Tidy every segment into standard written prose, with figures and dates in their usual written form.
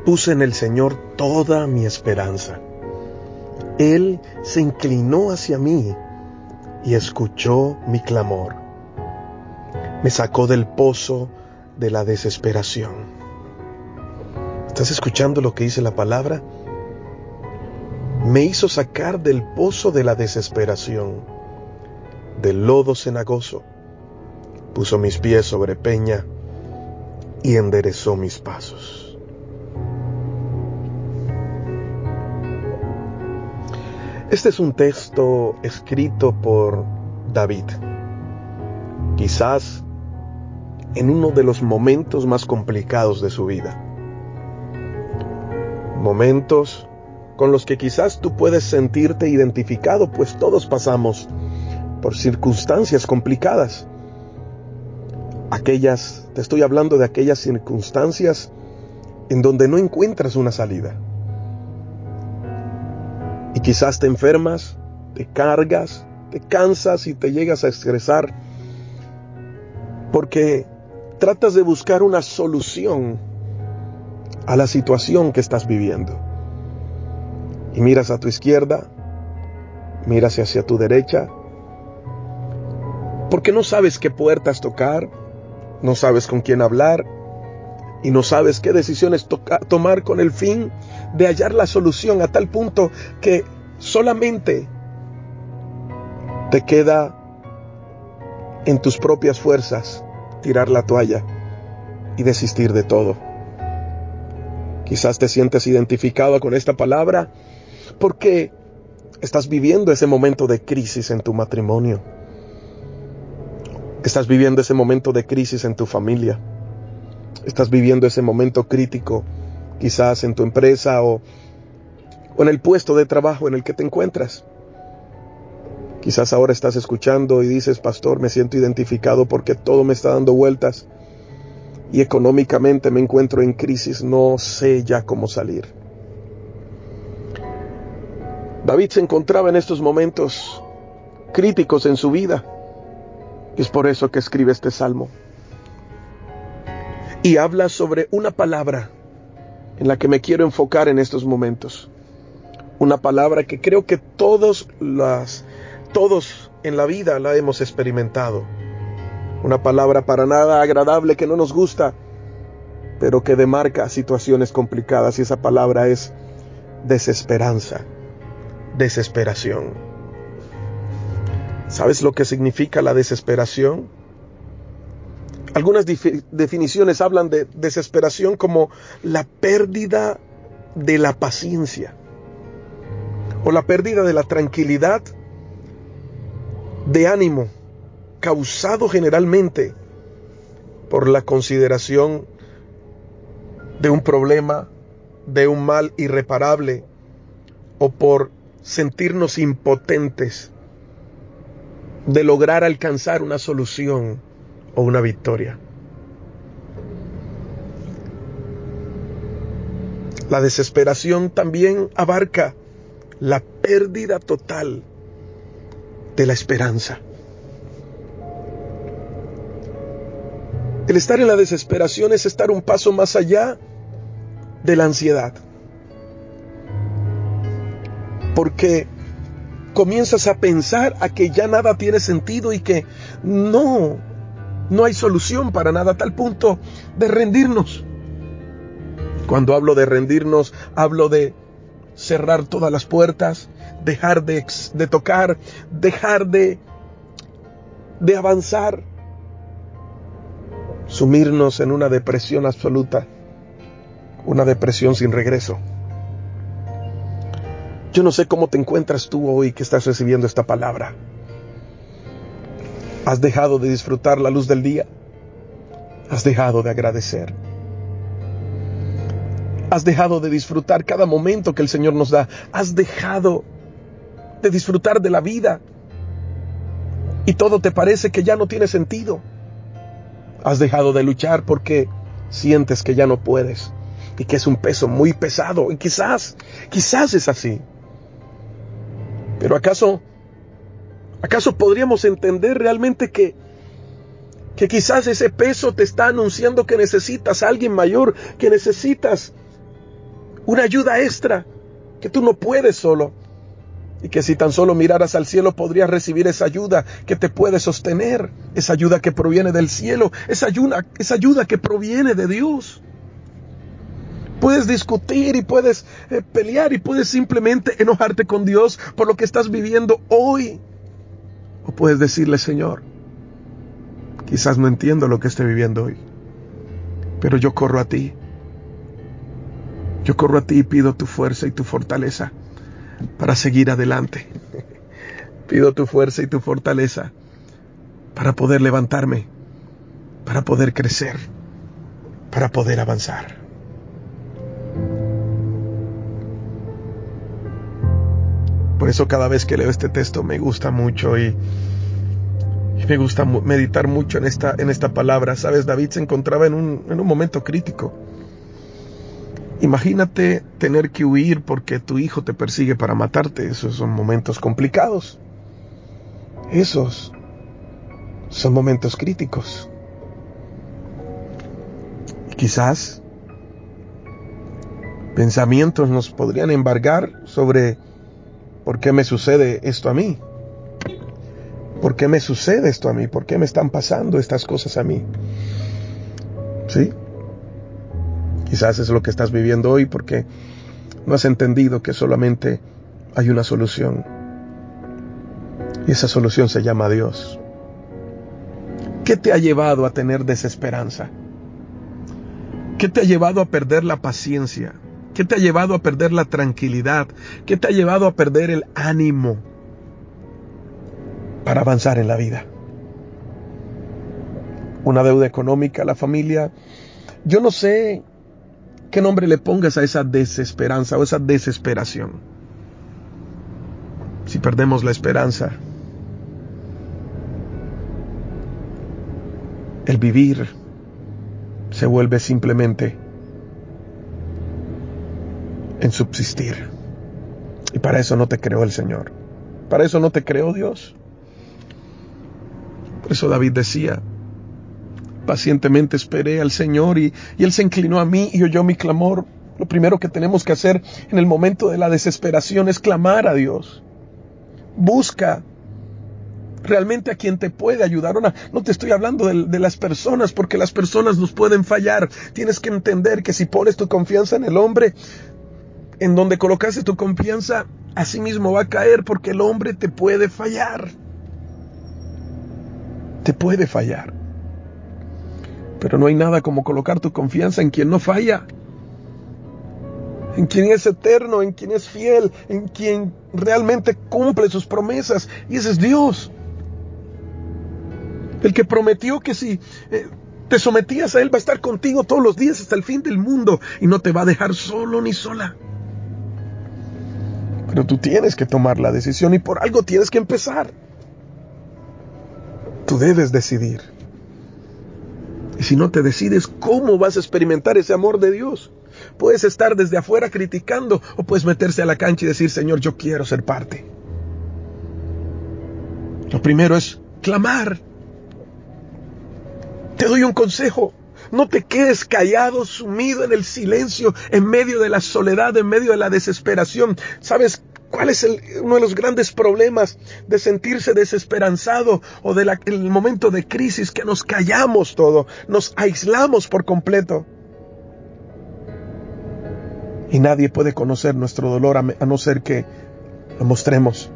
Puse en el Señor toda mi esperanza. Él se inclinó hacia mí y escuchó mi clamor. Me sacó del pozo de la desesperación. ¿Estás escuchando lo que dice la palabra? Me hizo sacar del pozo de la desesperación, del lodo cenagoso. Puso mis pies sobre peña y enderezó mis pasos. Este es un texto escrito por David, quizás en uno de los momentos más complicados de su vida. Momentos con los que quizás tú puedes sentirte identificado, pues todos pasamos por circunstancias complicadas. Te estoy hablando de aquellas circunstancias en donde no encuentras una salida. Y quizás te enfermas, te cargas, te cansas y te llegas a estresar porque tratas de buscar una solución a la situación que estás viviendo. Y miras a tu izquierda, miras hacia tu derecha, porque no sabes qué puertas tocar, no sabes con quién hablar y no sabes qué decisiones tomar con el fin de hallar la solución, a tal punto que solamente te queda en tus propias fuerzas tirar la toalla y desistir de todo. Quizás te sientes identificado con esta palabra porque estás viviendo ese momento de crisis en tu matrimonio. Estás viviendo ese momento de crisis en tu familia. Estás viviendo ese momento crítico, quizás en tu empresa o en el puesto de trabajo en el que te encuentras. Quizás ahora estás escuchando y dices, pastor, me siento identificado porque todo me está dando vueltas y económicamente me encuentro en crisis, no sé ya cómo salir. David se encontraba en estos momentos críticos en su vida. Es por eso que escribe este salmo. Y habla sobre una palabra en la que me quiero enfocar en estos momentos. Una palabra que creo que todos en la vida la hemos experimentado. Una palabra para nada agradable que no nos gusta, pero que demarca situaciones complicadas. Y esa palabra es desesperanza, desesperación. ¿Sabes lo que significa la desesperación? Algunas definiciones hablan de desesperación como la pérdida de la paciencia o la pérdida de la tranquilidad de ánimo, causado generalmente por la consideración de un problema, de un mal irreparable o por sentirnos impotentes de lograr alcanzar una solución o una victoria. La desesperación también abarca la pérdida total de la esperanza. El estar en la desesperación es estar un paso más allá de la ansiedad. Porque comienzas a pensar a que ya nada tiene sentido y que no hay solución para nada, a tal punto de rendirnos. Cuando hablo de rendirnos, hablo de cerrar todas las puertas, dejar de tocar, dejar de avanzar, sumirnos en una depresión absoluta, una depresión sin regreso. Yo no sé cómo te encuentras tú hoy que estás recibiendo esta palabra. ¿Has dejado de disfrutar la luz del día? ¿Has dejado de agradecer? ¿Has dejado de disfrutar cada momento que el Señor nos da? ¿Has dejado de disfrutar de la vida? Y todo te parece que ya no tiene sentido. ¿Has dejado de luchar porque sientes que ya no puedes y que es un peso muy pesado? Y quizás es así. Pero ¿acaso podríamos entender realmente que quizás ese peso te está anunciando que necesitas a alguien mayor, que necesitas una ayuda extra, que tú no puedes solo. Y que si tan solo miraras al cielo podrías recibir esa ayuda que te puede sostener, esa ayuda que proviene del cielo, esa ayuda que proviene de Dios. Puedes discutir y puedes pelear y puedes simplemente enojarte con Dios por lo que estás viviendo hoy. O puedes decirle: Señor, quizás no entiendo lo que estoy viviendo hoy, pero yo corro a ti. Yo corro a ti y pido tu fuerza y tu fortaleza para seguir adelante. Pido tu fuerza y tu fortaleza para poder levantarme, para poder crecer, para poder avanzar. Por eso cada vez que leo este texto me gusta mucho y me gusta meditar mucho en esta palabra. Sabes, David se encontraba en un momento crítico. Imagínate tener que huir porque tu hijo te persigue para matarte. Esos son momentos complicados. Esos son momentos críticos. Y quizás pensamientos nos podrían embargar sobre ¿por qué me sucede esto a mí? ¿Por qué me sucede esto a mí? ¿Por qué me están pasando estas cosas a mí? ¿Sí? Quizás es lo que estás viviendo hoy porque no has entendido que solamente hay una solución. Y esa solución se llama Dios. ¿Qué te ha llevado a tener desesperanza? ¿Qué te ha llevado a perder la paciencia? ¿Qué te ha llevado a perder la tranquilidad? ¿Qué te ha llevado a perder el ánimo para avanzar en la vida? Una deuda económica, la familia. Yo no sé qué nombre le pongas a esa desesperanza o esa desesperación. Si perdemos la esperanza, el vivir se vuelve simplemente en subsistir. Y para eso no te creó el Señor. Para eso no te creó Dios. Por eso David decía: pacientemente esperé al Señor y Él se inclinó a mí y oyó mi clamor. Lo primero que tenemos que hacer en el momento de la desesperación es clamar a Dios. Busca realmente a quien te puede ayudar. No te estoy hablando de las personas, porque las personas nos pueden fallar. Tienes que entender que si pones tu confianza en el hombre, en donde colocaste tu confianza, así mismo va a caer, porque el hombre te puede fallar. Te puede fallar. Pero no hay nada como colocar tu confianza en quien no falla, en quien es eterno, en quien es fiel, en quien realmente cumple sus promesas. Y ese es Dios. El que prometió que si te sometías a Él, va a estar contigo todos los días hasta el fin del mundo y no te va a dejar solo ni sola. Pero tú tienes que tomar la decisión y por algo tienes que empezar. Tú debes decidir. Y si no te decides, ¿cómo vas a experimentar ese amor de Dios? Puedes estar desde afuera criticando o puedes meterse a la cancha y decir: Señor, yo quiero ser parte. Lo primero es clamar. Te doy un consejo: no te quedes callado, sumido en el silencio, en medio de la soledad, en medio de la desesperación. ¿Sabes cuál es uno de los grandes problemas de sentirse desesperanzado o del momento de crisis? Que nos callamos todo, nos aislamos por completo. Y nadie puede conocer nuestro dolor a no ser que lo mostremos.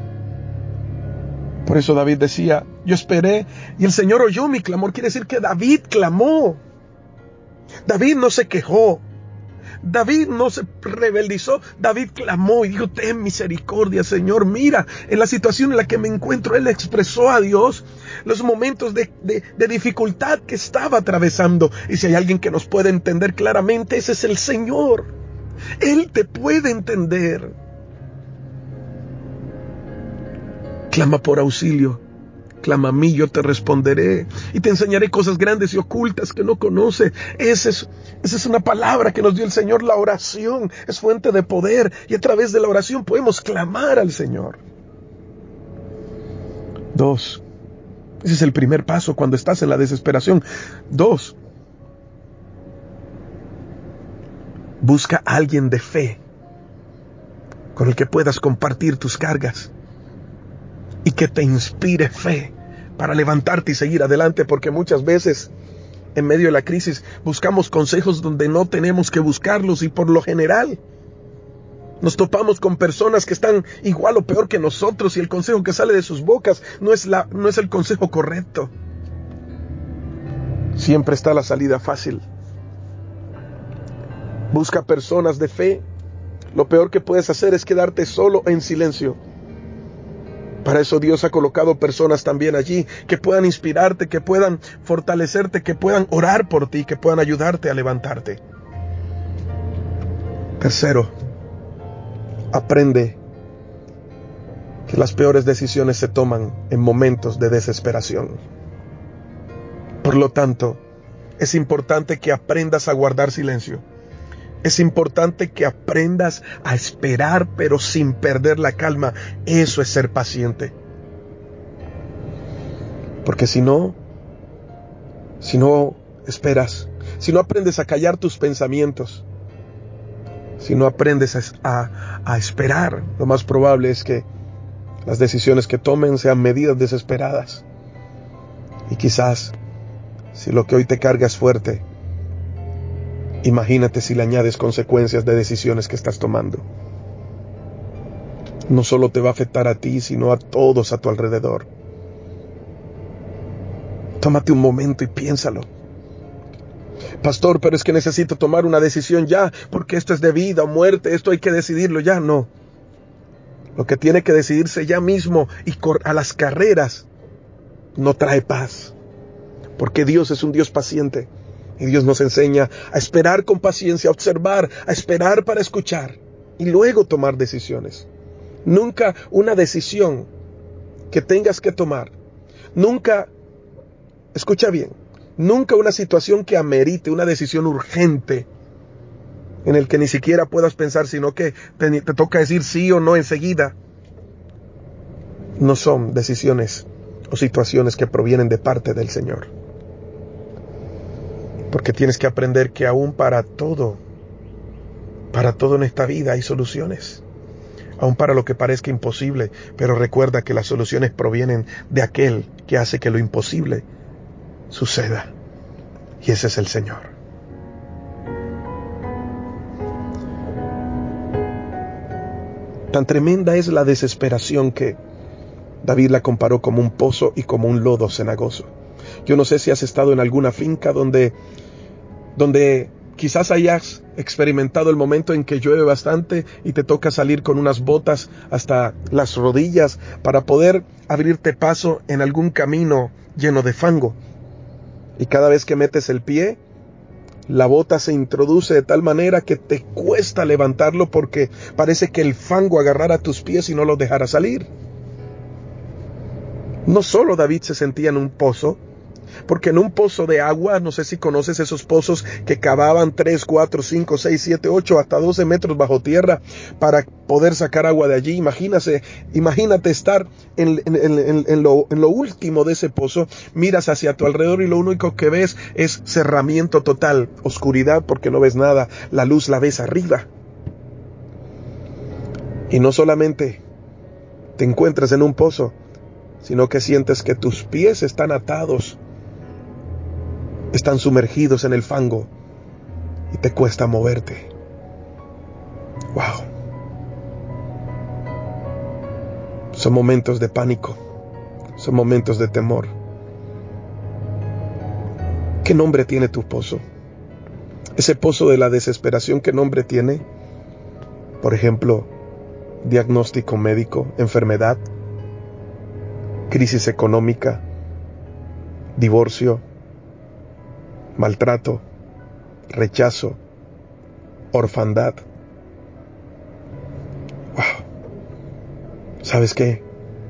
Por eso David decía: yo esperé y el Señor oyó mi clamor. Quiere decir que David clamó. David no se quejó. David no se rebeldizó. David clamó y dijo: ten misericordia, Señor. Mira, en la situación en la que me encuentro, él expresó a Dios los momentos de dificultad que estaba atravesando. Y si hay alguien que nos puede entender claramente, ese es el Señor. Él te puede entender. Clama por auxilio. Clama a mí, yo te responderé y te enseñaré cosas grandes y ocultas que no conoces. Esa es una palabra que nos dio el Señor. La oración es fuente de poder y a través de la oración podemos clamar al Señor. 2. Ese es el primer paso cuando estás en la desesperación. 2. Busca a alguien de fe con el que puedas compartir tus cargas y que te inspire fe para levantarte y seguir adelante, porque muchas veces en medio de la crisis buscamos consejos donde no tenemos que buscarlos, y por lo general nos topamos con personas que están igual o peor que nosotros, y el consejo que sale de sus bocas no es el consejo correcto. Siempre está la salida fácil. Busca personas de fe. Lo peor que puedes hacer es quedarte solo en silencio. Para eso Dios ha colocado personas también allí que puedan inspirarte, que puedan fortalecerte, que puedan orar por ti, que puedan ayudarte a levantarte. Tercero, aprende que las peores decisiones se toman en momentos de desesperación. Por lo tanto, es importante que aprendas a guardar silencio. Es importante que aprendas a esperar, pero sin perder la calma. Eso es ser paciente. Porque si no esperas, si no aprendes a callar tus pensamientos, si no aprendes a esperar, lo más probable es que las decisiones que tomen sean medidas desesperadas. Y quizás, si lo que hoy te carga es fuerte, imagínate si le añades consecuencias de decisiones que estás tomando. No solo te va a afectar a ti, sino a todos a tu alrededor. Tómate un momento y piénsalo. Pastor, pero es que necesito tomar una decisión ya, porque esto es de vida o muerte, esto hay que decidirlo ya. No. Lo que tiene que decidirse ya mismo y a las carreras no trae paz. Porque Dios es un Dios paciente. Y Dios nos enseña a esperar con paciencia, a observar, a esperar para escuchar y luego tomar decisiones. Nunca una decisión que tengas que tomar, escucha bien, nunca una situación que amerite una decisión urgente en el que ni siquiera puedas pensar, sino que te toca decir sí o no enseguida. No son decisiones o situaciones que provienen de parte del Señor. Porque tienes que aprender que aún para todo en esta vida hay soluciones. Aún para lo que parezca imposible, pero recuerda que las soluciones provienen de aquel que hace que lo imposible suceda. Y ese es el Señor. Tan tremenda es la desesperación que David la comparó como un pozo y como un lodo cenagoso. Yo no sé si has estado en alguna finca donde quizás hayas experimentado el momento en que llueve bastante y te toca salir con unas botas hasta las rodillas para poder abrirte paso en algún camino lleno de fango. Y cada vez que metes el pie, la bota se introduce de tal manera que te cuesta levantarlo porque parece que el fango agarrara tus pies y no los dejara salir. No solo David se sentía en un pozo, porque en un pozo de agua, no sé si conoces esos pozos que cavaban 3, 4, 5, 6, 7, 8, hasta 12 metros bajo tierra para poder sacar agua de allí. Imagínate estar en lo último de ese pozo, miras hacia tu alrededor y lo único que ves es cerramiento total, oscuridad porque no ves nada, la luz la ves arriba. Y no solamente te encuentras en un pozo, sino que sientes que tus pies están atados, están sumergidos en el fango y te cuesta moverte. Wow. Son momentos de pánico, son momentos de temor. ¿Qué nombre tiene tu pozo? Ese pozo de la desesperación, ¿qué nombre tiene? Por ejemplo, diagnóstico médico, enfermedad, crisis económica, divorcio, maltrato, rechazo, orfandad. Wow. ¿Sabes qué?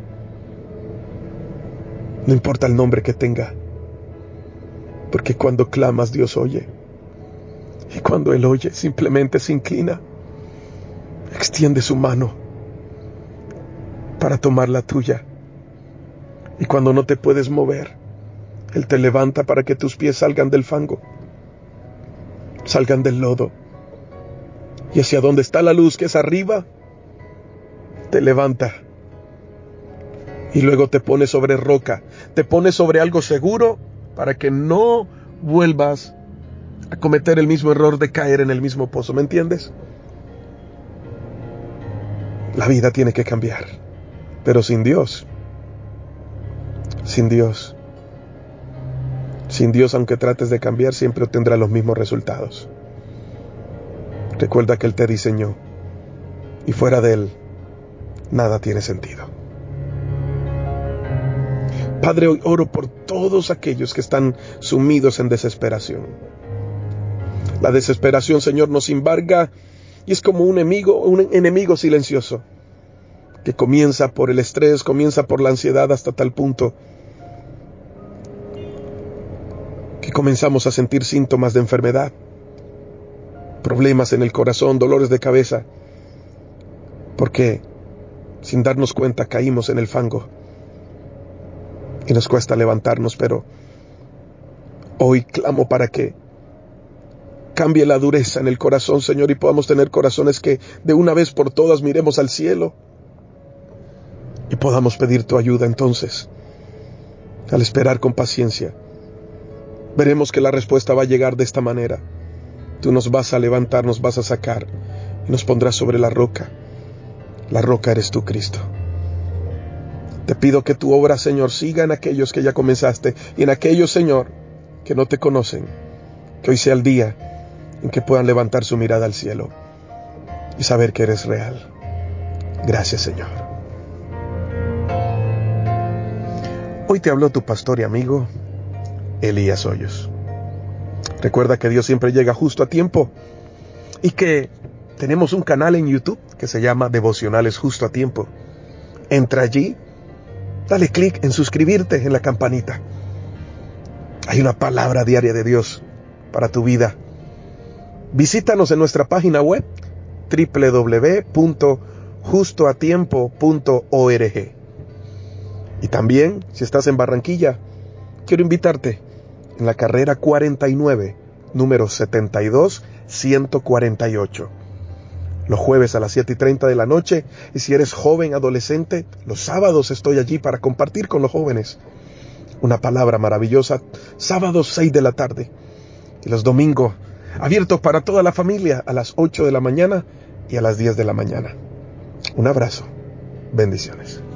No importa el nombre que tenga, porque cuando clamas Dios oye. Y cuando Él oye, simplemente se inclina, extiende su mano para tomar la tuya. Y cuando no te puedes mover, Él te levanta para que tus pies salgan del fango, salgan del lodo Y hacia donde está la luz, que es arriba, te levanta. Y luego te pone sobre roca, te pone sobre algo seguro para que no vuelvas a cometer el mismo error de caer en el mismo pozo. ¿Me entiendes? La vida tiene que cambiar, pero sin Dios, sin Dios, aunque trates de cambiar, siempre obtendrás los mismos resultados. Recuerda que Él te diseñó y fuera de Él, nada tiene sentido. Padre, hoy oro por todos aquellos que están sumidos en desesperación. La desesperación, Señor, nos embarga y es como un enemigo silencioso que comienza por el estrés, comienza por la ansiedad hasta tal punto que comenzamos a sentir síntomas de enfermedad, problemas en el corazón, dolores de cabeza, porque sin darnos cuenta caímos en el fango y nos cuesta levantarnos. Pero hoy clamo para que cambie la dureza en el corazón, Señor, y podamos tener corazones que de una vez por todas miremos al cielo y podamos pedir tu ayuda. Entonces, al esperar con paciencia, veremos que la respuesta va a llegar de esta manera. Tú nos vas a levantar, nos vas a sacar y nos pondrás sobre la roca. La roca eres tú, Cristo. Te pido que tu obra, Señor, siga en aquellos que ya comenzaste y en aquellos, Señor, que no te conocen. Que hoy sea el día en que puedan levantar su mirada al cielo y saber que eres real. Gracias, Señor. Hoy te habló tu pastor y amigo, Elías Hoyos. Recuerda que Dios siempre llega justo a tiempo y que tenemos un canal en YouTube que se llama Devocionales Justo a Tiempo. Entra allí, dale clic en suscribirte en la campanita. Hay una palabra diaria de Dios para tu vida. Visítanos en nuestra página web www.justoatiempo.org. Y también, si estás en Barranquilla, quiero invitarte en la carrera 49, número 72148. Los jueves a las 7:30 de la noche, y si eres joven, adolescente, los sábados estoy allí para compartir con los jóvenes una palabra maravillosa, sábados 6 de la tarde, y los domingos abiertos para toda la familia a las 8 de la mañana y a las 10 de la mañana. Un abrazo, bendiciones.